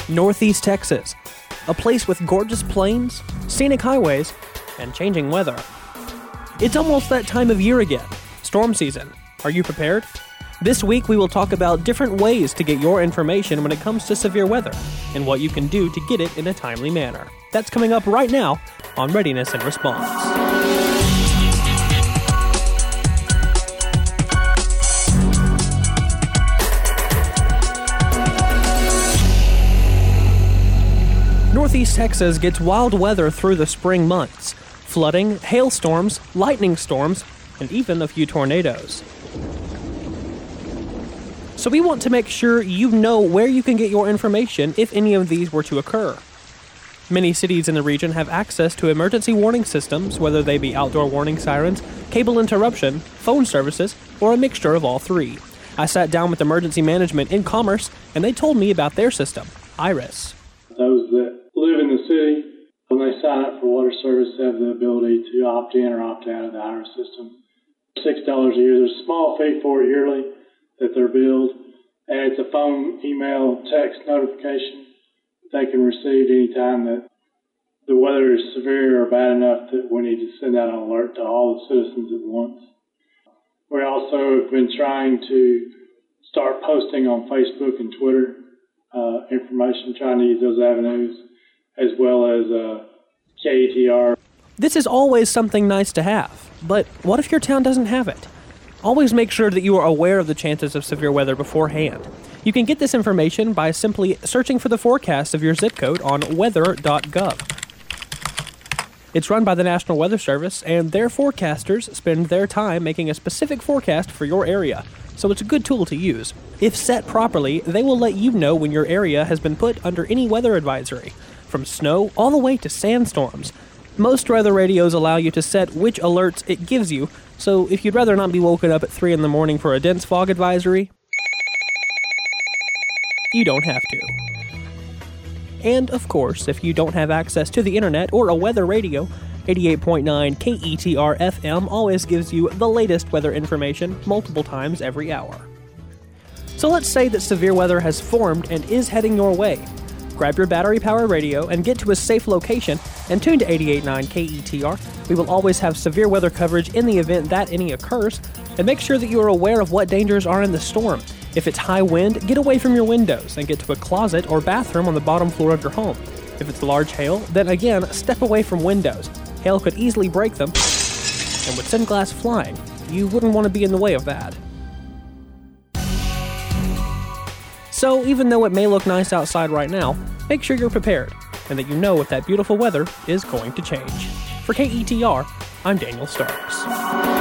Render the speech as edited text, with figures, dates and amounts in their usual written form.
Northeast Texas, a place with gorgeous plains, scenic highways, and changing weather. It's almost that time of year again, storm season. Are you prepared? This week we will talk about different ways to get your information when it comes to severe weather, and what you can do to get it in a timely manner. That's coming up right now on Readiness and Response. Northeast Texas gets wild weather through the spring months. Flooding, hailstorms, lightning storms, and even a few tornadoes. So we want to make sure you know where you can get your information if any of these were to occur. Many cities in the region have access to emergency warning systems, whether they be outdoor warning sirens, cable interruption, phone services, or a mixture of all three. I sat down with emergency management in Commerce, and they told me about their system, IRIS. Those that live in the city, when they sign up for water service, have the ability to opt in or opt out of the IRIS system. $6 a year. There's a small fee for it yearly that they're billed, and it's a phone, email, text notification they can receive anytime that the weather is severe or bad enough that we need to send out an alert to all the citizens at once. We also have been trying to start posting on Facebook and Twitter information, trying to use those avenues, as well as KETR. This is always something nice to have, but what if your town doesn't have it? Always make sure that you are aware of the chances of severe weather beforehand. You can get this information by simply searching for the forecast of your zip code on weather.gov. It's run by the National Weather Service, and their forecasters spend their time making a specific forecast for your area, so it's a good tool to use. If set properly, they will let you know when your area has been put under any weather advisory, from snow all the way to sandstorms. Most weather radios allow you to set which alerts it gives you, so if you'd rather not be woken up at 3 in the morning for a dense fog advisory, you don't have to. And, of course, if you don't have access to the internet or a weather radio, 88.9 KETR FM always gives you the latest weather information multiple times every hour. So let's say that severe weather has formed and is heading your way. Grab your battery-powered radio and get to a safe location and tune to 88.9 KETR. We will always have severe weather coverage in the event that any occurs, and make sure that you are aware of what dangers are in the storm. If it's high wind, get away from your windows and get to a closet or bathroom on the bottom floor of your home. If it's large hail, then again, step away from windows. Hail could easily break them, and with thin glass flying, you wouldn't want to be in the way of that. So even though it may look nice outside right now, make sure you're prepared, and that you know if that beautiful weather is going to change. For KETR, I'm Daniel Starks.